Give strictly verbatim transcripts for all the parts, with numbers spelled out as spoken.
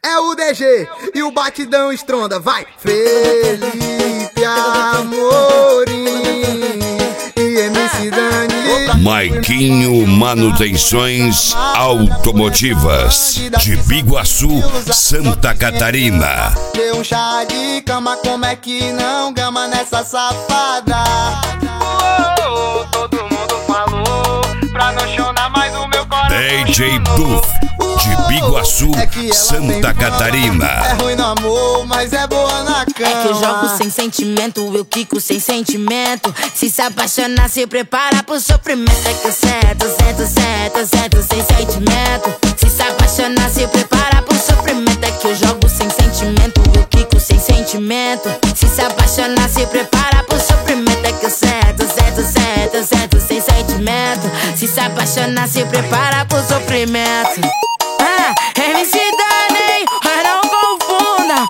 É o D G e o batidão estronda, vai! Felipe Amorim e M C Dani. Maiquinho Manutenções Automotivas de Biguaçu, Santa Catarina. Deu um chá de cama, como é que não gama nessa safada? Oh, todo mundo falou pra não chorar mais o meu coração. D J Duff de Biguaçu, Santa Catarina. É ruim no amor, mas é boa na cama. É que eu jogo sem sentimento, eu quico sem sentimento. Se se apaixonar, se prepara pro sofrimento. É que eu certo, certo, certo, certo, sem sentimento. Se se apaixonar, se prepara pro sofrimento. É que eu jogo sem sentimento, eu quico sem sentimento. Se se apaixonar, se prepara pro sofrimento. É que eu certo, certo, certo, certo, sem sentimento. Se se apaixonar, se prepara pro sofrimento. Ah, M C Dani, mas não confunda.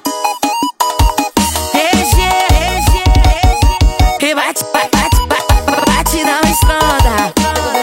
E G, E G, E G. E bate, bate, bate, bate, não esconda.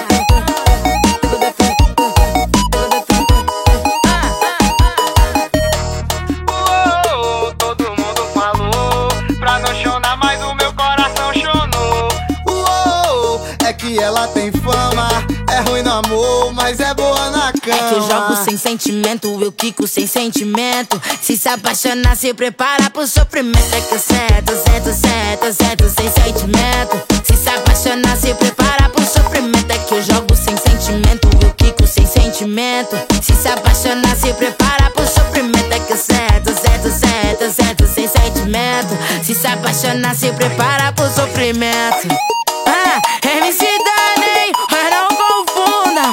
Oh, todo mundo falou pra não chorar mais o meu coração chonou. Uou, é que ela tem fama, é ruim no amor, mas é boa na cama. É que eu jogo sem sentimento, eu quico sem sentimento. Se se apaixonar, se prepara pro sofrimento. É que eu certo, certo, certo, certo, sem sentimento. Se se apaixonar, se prepara pro sofrimento. É que eu jogo sem sentimento, eu quico sem sentimento. Se se apaixonar, se prepara pro sofrimento. É que eu certo, certo, certo, certo, sem sentimento. Se se apaixonar, se prepara pro sofrimento. Ah, M C Dani, mas não confunda.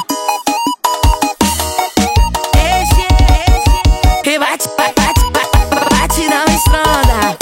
E G, E G. E bate, bate, bate, bate, não esconda.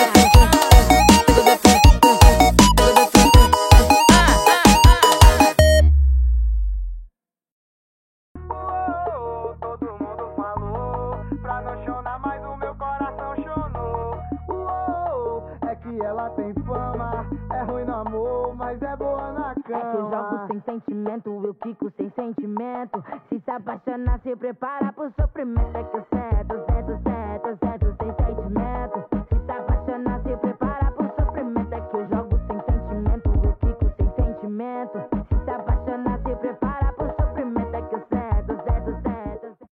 Oh, todo mundo falou pra não chorar mais o meu coração chonou. Uou, é que ela tem fama, é ruim no amor, mas é boa na cama. É que eu jogo sem sentimento, eu fico sem sentimento. Se se apaixonar, se prepara pro sofrimento. É que eu certo,